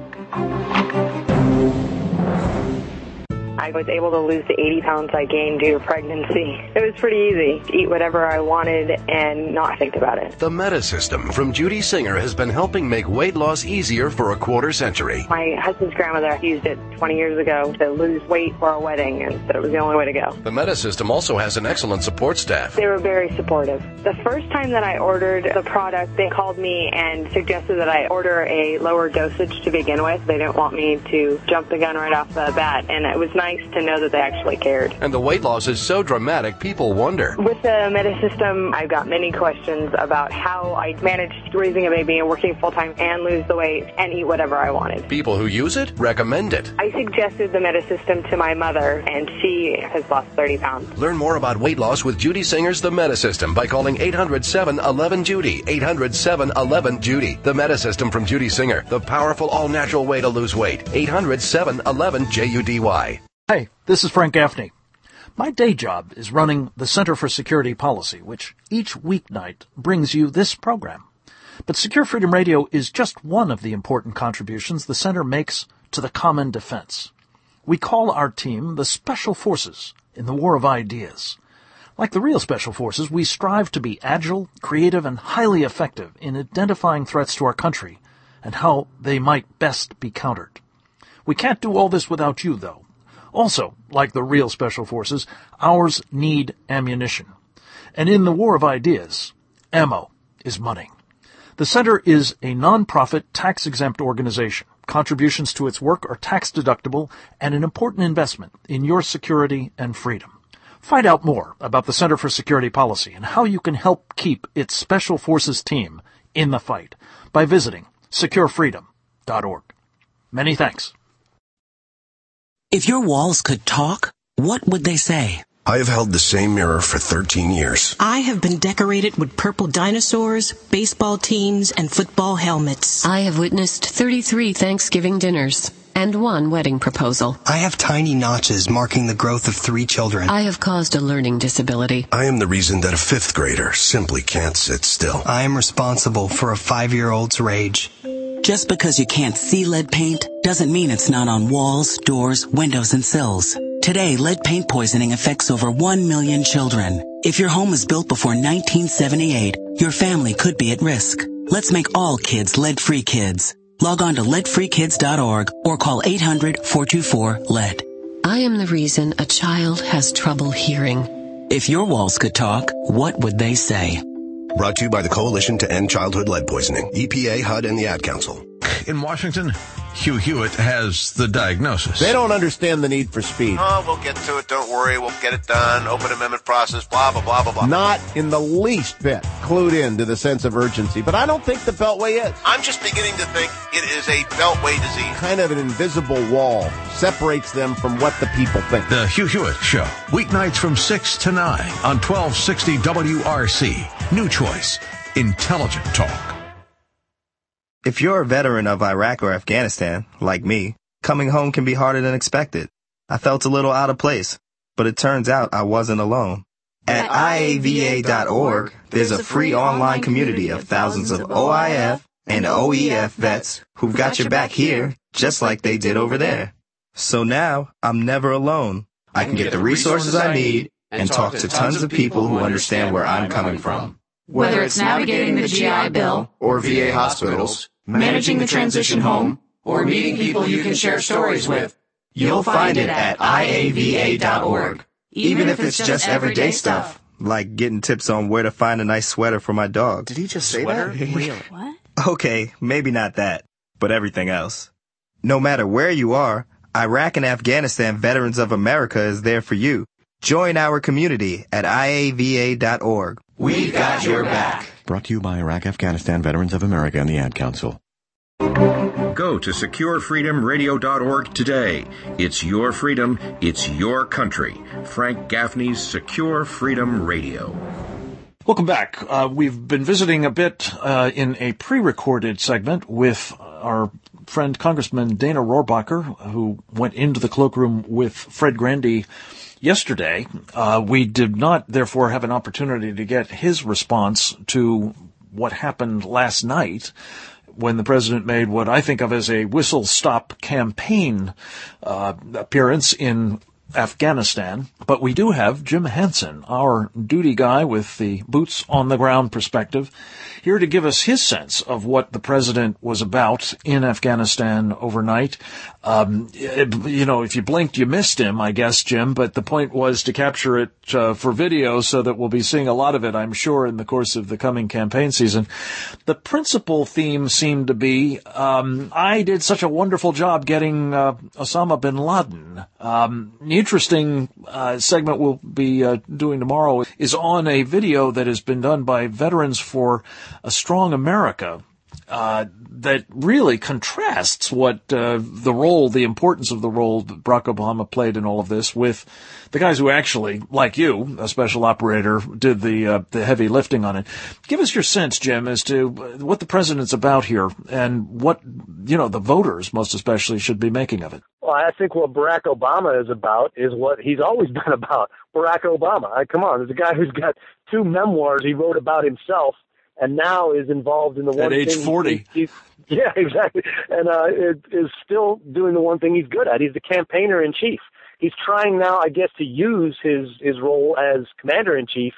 I was able to lose the eighty pounds I gained due to pregnancy. It was pretty easy to eat whatever I wanted and not think about it. The Meta System from Judy Singer has been helping make weight loss easier for a quarter century. My husband's grandmother used it twenty years ago to lose weight for a wedding and said it was the only way to go. The Meta System also has an excellent support staff. They were very supportive. The first time that I ordered the product, they called me and suggested that I order a lower dosage to begin with. They didn't want me to jump the gun right off the bat, and it was nice nice to know that they actually cared. And the weight loss is so dramatic, people wonder. With the Meta system, I've got many questions about how I managed raising a baby and working full-time and lose the weight and eat whatever I wanted. People who use it recommend it. I suggested the Meta system to my mother, and she has lost thirty pounds. Learn more about weight loss with Judy Singer's The Meta System by calling eight hundred, seven one one, Judy. eight hundred, seven one one, Judy. The Meta System from Judy Singer. The powerful all-natural way to lose weight. eight hundred, seven one one, J U D Y. Hey, this is Frank Gaffney. My day job is running the Center for Security Policy, which each weeknight brings you this program. But Secure Freedom Radio is just one of the important contributions the Center makes to the common defense. We call our team the Special Forces in the War of Ideas. Like the real Special Forces, we strive to be agile, creative, and highly effective in identifying threats to our country and how they might best be countered. We can't do all this without you, though. Also, like the real Special Forces, ours need ammunition. And in the War of Ideas, ammo is money. The Center is a non-profit, tax-exempt organization. Contributions to its work are tax-deductible and an important investment in your security and freedom. Find out more about the Center for Security Policy and how you can help keep its Special Forces team in the fight by visiting secure freedom dot org. Many thanks. If your walls could talk, what would they say? I have held the same mirror for thirteen years. I have been decorated with purple dinosaurs, baseball teams, and football helmets. I have witnessed thirty-three Thanksgiving dinners and one wedding proposal. I have tiny notches marking the growth of three children. I have caused a learning disability. I am the reason that a fifth grader simply can't sit still. I am responsible for a five-year-old's rage. Just because you can't see lead paint doesn't mean it's not on walls, doors, windows, and sills. Today, lead paint poisoning affects over one million children. If your home was built before nineteen seventy-eight, your family could be at risk. Let's make all kids lead-free kids. Log on to lead free kids dot org or call eight hundred, four two four, lead. I am the reason a child has trouble hearing. If your walls could talk, what would they say? Brought to you by the Coalition to End Childhood Lead Poisoning, E P A, H U D, and the Ad Council. In Washington, Hugh Hewitt has the diagnosis. They don't understand the need for speed. Oh, we'll get to it. Don't worry. We'll get it done. Open amendment process, blah, blah, blah, blah, blah. Not in the least bit clued in to the sense of urgency. But I don't think the Beltway is. I'm just beginning to think it is a Beltway disease. Kind of an invisible wall separates them from what the people think. The Hugh Hewitt Show, weeknights from six to nine on twelve sixty W R C. New choice, intelligent talk. If you're a veteran of Iraq or Afghanistan, like me, coming home can be harder than expected. I felt a little out of place, but it turns out I wasn't alone. At I A V A dot org, there's a free online community of thousands of O I F and O E F vets who've got your back here, just like they did over there. So now, I'm never alone. I can get the resources I need and talk to tons of people who understand where I'm coming from. Whether it's navigating the G I Bill, or V A hospitals, managing the transition home, or meeting people you can share stories with, you'll find it at I A V A dot org. Even if it's just everyday stuff, like getting tips on where to find a nice sweater for my dog. Did he just say Sweater? that? Really? What? Okay, maybe not that, but everything else. No matter where you are, Iraq and Afghanistan Veterans of America is there for you. Join our community at I A V A dot org. We've got your back. Brought to you by Iraq Afghanistan Veterans of America and the Ad Council. Go to secure freedom radio dot org today. It's your freedom. It's your country. Frank Gaffney's Secure Freedom Radio. Welcome back. Uh, we've been visiting a bit uh, in a pre-recorded segment with our friend Congressman Dana Rohrabacher, who went into the cloakroom with Fred Grandy yesterday. Uh, we did not, therefore, have an opportunity to get his response to what happened last night when the president made what I think of as a whistle-stop campaign uh, appearance in Afghanistan, but we do have Jim Henson, our duty guy with the boots on the ground perspective, here to give us his sense of what the president was about in Afghanistan overnight. Um, you know, if you blinked, you missed him, I guess, Jim, but the point was to capture it uh, for video so that we'll be seeing a lot of it, I'm sure, in the course of the coming campaign season. The principal theme seemed to be, um, I did such a wonderful job getting uh, Osama bin Laden. Um, the interesting uh, segment we'll be uh, doing tomorrow is on a video that has been done by Veterans for a Strong America, uh, that really contrasts what uh, the role, the importance of the role that Barack Obama played in all of this with the guys who actually, like you, a special operator, did the uh, the heavy lifting on it. Give us your sense, Jim, as to what the president's about here and what, you know, the voters, most especially, should be making of it. Well, I think what Barack Obama is about is what he's always been about. Barack Obama. I, come on, there's a guy who's got two memoirs he wrote about himself, and now is involved in the one at age thing forty. He's, he's, yeah, exactly. And uh, it, is still doing the one thing he's good at. He's the campaigner in chief. He's trying now, I guess, to use his his role as commander in chief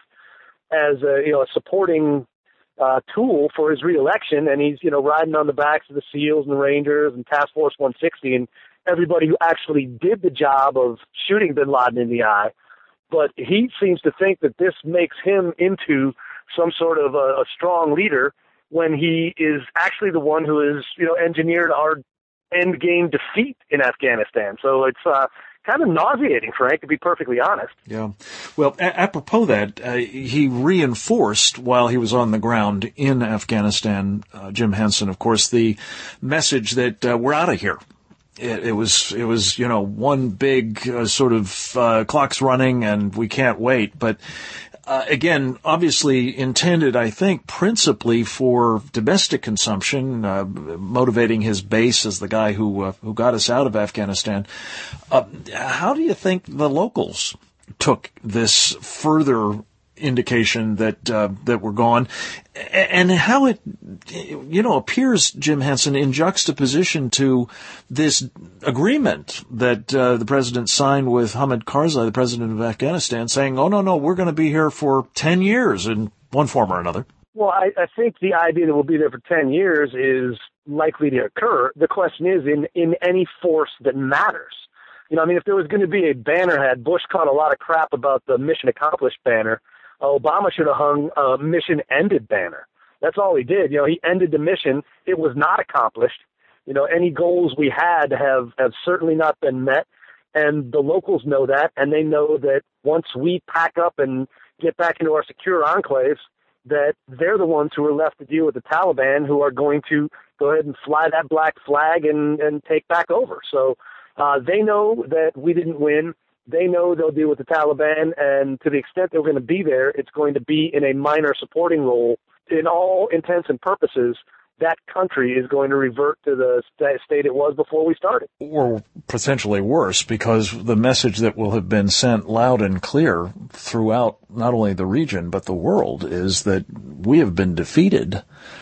as a, you know, a supporting uh, tool for his reelection. And he's, you know, riding on the backs of the SEALs and the Rangers and Task Force one sixty and everybody who actually did the job of shooting bin Laden in the eye. But he seems to think that this makes him into some sort of a, a strong leader when he is actually the one who has, you know, engineered our end game defeat in Afghanistan. So it's uh, kind of nauseating, Frank, to be perfectly honest. Yeah. Well, a- apropos that, uh, he reinforced while he was on the ground in Afghanistan, uh, Jim Henson, of course, the message that uh, we're out of here. It, it was, it was, you know, one big uh, sort of uh, clock's running and we can't wait. But Uh, again, obviously intended, I think, principally for domestic consumption, uh, motivating his base as the guy who uh, who got us out of Afghanistan. Uh, how do you think the locals took this further indication that uh, that we're gone, and how it, you know, appears, Jim Henson, in juxtaposition to this agreement that uh, the president signed with Hamid Karzai, the president of Afghanistan, saying, "Oh no, no, we're going to be here for ten years in one form or another." Well, I, I think the idea that we'll be there for ten years is likely to occur. The question is in in any force that matters. You know, I mean, if there was going to be a banner head, Bush caught a lot of crap about the mission accomplished banner. Obama should have hung a mission ended banner. That's all he did. You know, he ended the mission. It was not accomplished. You know, any goals we had have, have certainly not been met. And the locals know that. And they know that once we pack up and get back into our secure enclaves, that they're the ones who are left to deal with the Taliban, who are going to go ahead and fly that black flag and, and take back over. So uh, they know that we didn't win. They know they'll deal with the Taliban, and to the extent they're going to be there, it's going to be in a minor supporting role. In all intents and purposes, that country is going to revert to the st- state it was before we started. Or potentially worse, because the message that will have been sent loud and clear throughout not only the region but the world is that we have been defeated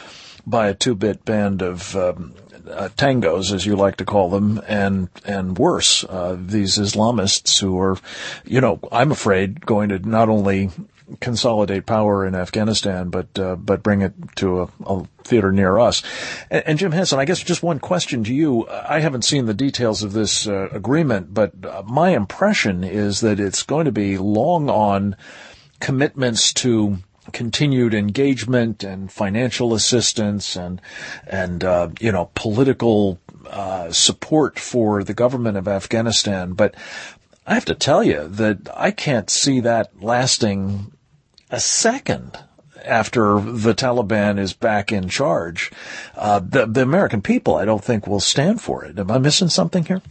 by a two-bit band of um, uh, tangos, as you like to call them, and and worse, uh, these Islamists who are, you know, I'm afraid going to not only consolidate power in Afghanistan, but uh, but bring it to a, a theater near us. And, and Jim Henson, I guess just one question to you. I haven't seen the details of this uh, agreement, but uh, my impression is that it's going to be long on commitments to continued engagement and financial assistance and and uh, you know political uh, support for the government of Afghanistan. But I have to tell you that I can't see that lasting a second after the Taliban is back in charge. Uh, the, the American people, I don't think, will stand for it. Am I missing something here?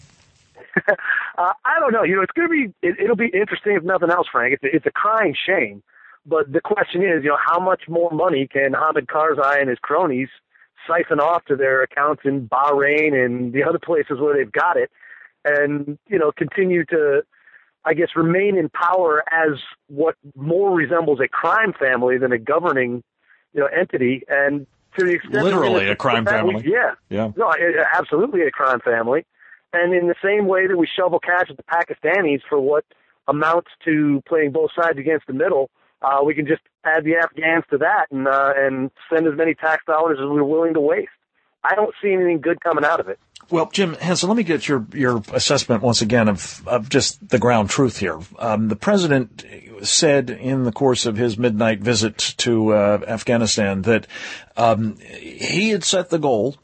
uh, I don't know. You know, it's going to be, it, it'll be interesting if nothing else, Frank. It's a, it's a crying shame. But the question is, you know, how much more money can Hamid Karzai and his cronies siphon off to their accounts in Bahrain and the other places where they've got it, and, you know, continue to, I guess, remain in power as what more resembles a crime family than a governing, you know, entity. And to the extent literally a crime family. Yeah. Yeah. No, absolutely a crime family. And in the same way that we shovel cash at the Pakistanis for what amounts to playing both sides against the middle, uh, we can just add the Afghans to that and uh, and send as many tax dollars as we're willing to waste. I don't see anything good coming out of it. Well, Jim Henson, let me get your, your assessment once again of, of just the ground truth here. Um, the president said in the course of his midnight visit to uh, Afghanistan that um, he had set the goal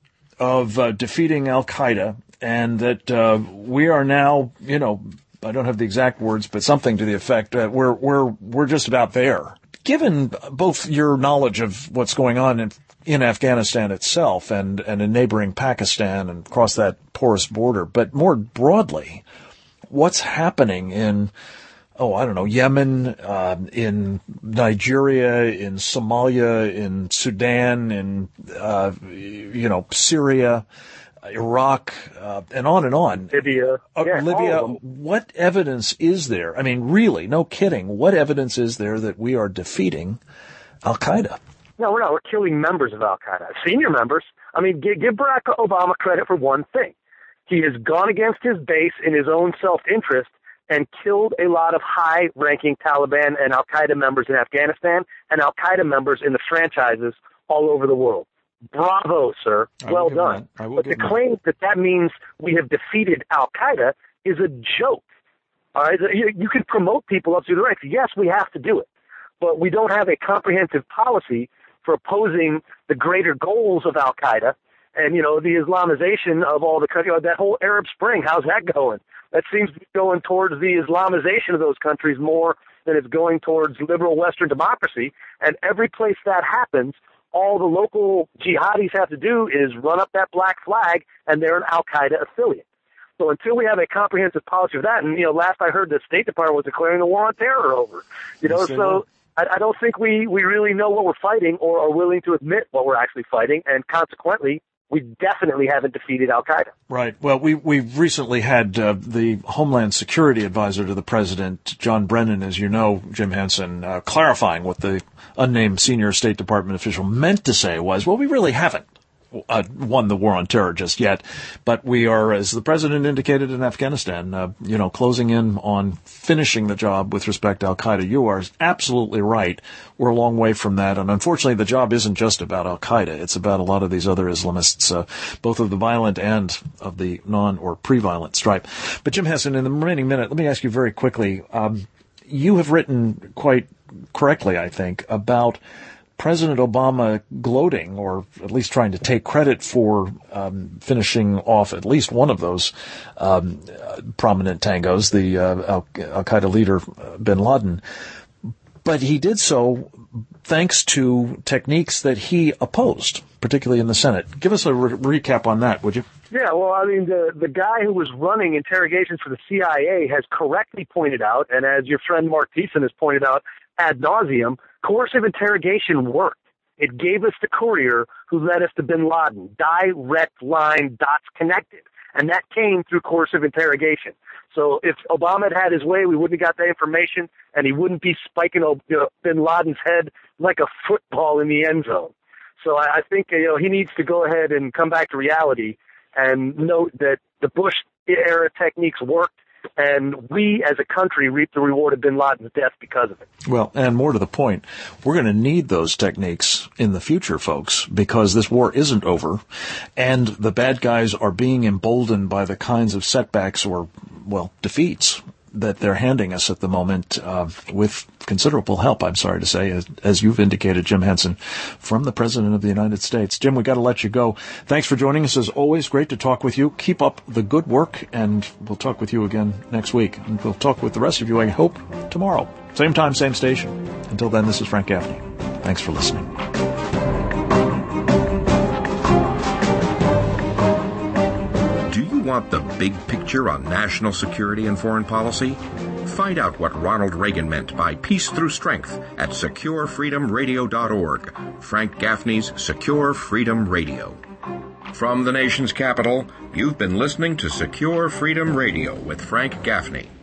of uh, defeating al-Qaeda, and that uh, we are now, you know, I don't have the exact words, but something to the effect, uh, we're we're we're just about there. Given both your knowledge of what's going on in, in Afghanistan itself and, and in neighboring Pakistan and across that porous border, but more broadly, what's happening in, oh, I don't know, Yemen, um, in Nigeria, in Somalia, in Sudan, in, uh, you know, Syria, Iraq, uh, and on and on. Libya. Uh, yeah, Libya, what evidence is there? I mean, really, no kidding. What evidence is there that we are defeating al-Qaeda? No, we're not. We're killing members of al-Qaeda, senior members. I mean, give, give Barack Obama credit for one thing. He has gone against his base in his own self-interest and killed a lot of high-ranking Taliban and al-Qaeda members in Afghanistan and al-Qaeda members in the franchises all over the world. Bravo, sir. Well done. But the claim that that means we have defeated al-Qaeda is a joke. All right? You, you can promote people up through the ranks. Yes, we have to do it. But we don't have a comprehensive policy for opposing the greater goals of al-Qaeda and, you know, the Islamization of all the countries. You know, that whole Arab Spring, how's that going? That seems to be going towards the Islamization of those countries more than it's going towards liberal Western democracy. And every place that happens, all the local jihadis have to do is run up that black flag, and they're an al-Qaeda affiliate. So until we have a comprehensive policy of that, and, you know, last I heard the State Department was declaring the war on terror over. You know, so I, I don't think we, we really know what we're fighting or are willing to admit what we're actually fighting, and consequently, we definitely haven't defeated al-Qaeda. Right. Well, we, we've recently had uh, the Homeland Security Advisor to the President, John Brennan, as you know, Jim Henson, uh, clarifying what the unnamed senior State Department official meant to say was, well, we really haven't uh, won the war on terror just yet, but we are, as the President indicated in Afghanistan, uh, you know, closing in on finishing the job with respect to al-Qaeda. You are absolutely right. We're a long way from that, and unfortunately the job isn't just about al-Qaeda. It's about a lot of these other Islamists, uh, both of the violent and of the non- or pre-violent stripe. But Jim Henson, in the remaining minute, let me ask you very quickly, um, you have written quite correctly, I think, about President Obama gloating, or at least trying to take credit for um, finishing off at least one of those um, uh, prominent tangos, the uh, Al- Al-Qaeda leader uh, bin Laden. But he did so thanks to techniques that he opposed, particularly in the Senate. Give us a re- recap on that, would you? Yeah, well, I mean, the the guy who was running interrogations for the C I A has correctly pointed out, and as your friend Mark Thiessen has pointed out ad nauseum, coercive interrogation worked. It gave us the courier who led us to bin Laden. Direct line, dots connected. And that came through coercive interrogation. So if Obama had had his way, we wouldn't have got that information, and he wouldn't be spiking you know, bin Laden's head like a football in the end zone. So I, I think you know he needs to go ahead and come back to reality and note that the Bush-era techniques worked, and we as a country reaped the reward of bin Laden's death because of it. Well, and more to the point, we're going to need those techniques in the future, folks, because this war isn't over, and the bad guys are being emboldened by the kinds of setbacks or, well, defeats that they're handing us at the moment, uh, with considerable help, I'm sorry to say, as, as you've indicated, Jim Henson, from the President of the United States. Jim, we got to let you go. Thanks for joining us. As always, great to talk with you. Keep up the good work, and we'll talk with you again next week. And we'll talk with the rest of you, I hope, tomorrow. Same time, same station. Until then, this is Frank Gaffney. Thanks for listening. Want the big picture on national security and foreign policy? Find out what Ronald Reagan meant by peace through strength at secure freedom radio dot org. Frank Gaffney's Secure Freedom Radio. From the nation's capital, you've been listening to Secure Freedom Radio with Frank Gaffney.